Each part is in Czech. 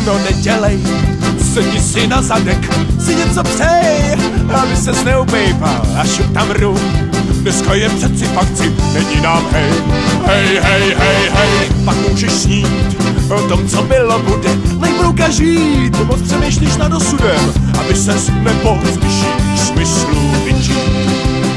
No nedělej, sedni si na zadek, si něco přeji, aby ses neupejpal a šup tam rum. Dneska je přeci fakci, není nám hej, hej, hej, hej, hej. Pak můžeš snít o tom, co bylo, bude. Nejbrouka žít, moc přemýšlíš nad osudem, aby ses nepozvyších smyslů vyčít.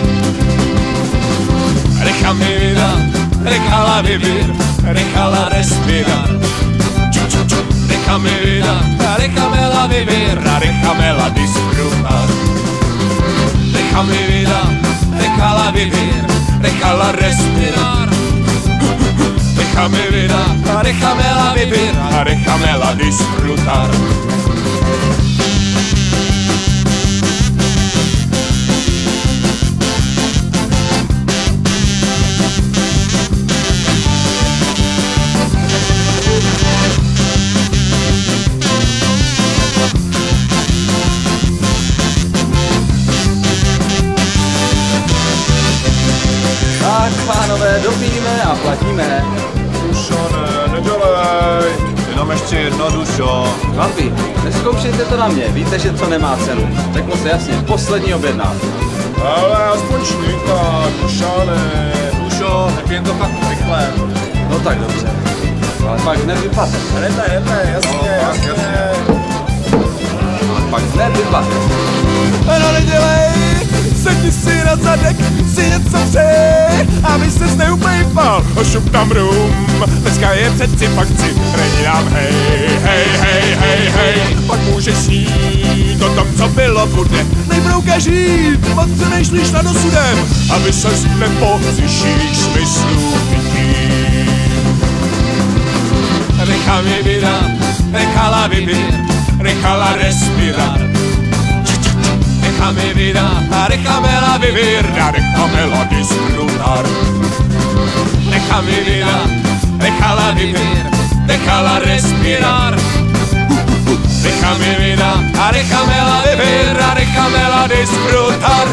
Deja mi vida, déjala vivir, déjala respirar. Deja mi vida, déjamela vivir, déjamela disfrutar. Deja mi vida, déjala vivir, déjala respirar. Deja mi vida, déjamela vivir, déjamela disfrutar. Tak, pánové, dopijeme a platíme. Dušo, nedělej, jenom ještě jedno, Dušo. Chlapi, neskoušejte to na mě, víte, že to nemá cenu. Řeknu se jasně, poslední objednávka. Ale aspoň šníka, Dušane. Dušo, nepijem to fakt rychle. No tak dobře, ale pak nevypadne. Jdeme, jasně. Ale pak nevypadne. No nedělej, sedni si na zadek, si něco přeji, aby ses neupejpal a šup tam rum. Dneska je přeci fakci, není nám hej, hej, hej, hej, hej. Pak můžeš snít o tom, co bylo, bude. Nejbrouka žít, moc přemýšlíš nad osudem, aby ses nepozvyších smyslů vytím. Deja mi vida, déjala vivir, déjala respirar. Deja mi vida, déjamela vivir, déjamela disfrutar. Deja mi vida, déjala vivir, déjala respirar. Deja mi vida, déjamela vivir, déjamela disfrutar.